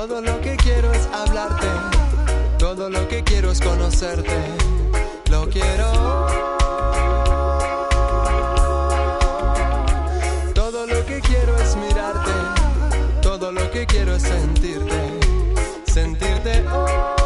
Todo lo que quiero es hablarte, todo lo que quiero es conocerte. Lo quiero. Todo lo que quiero es mirarte, todo lo que quiero es sentirte, sentirte.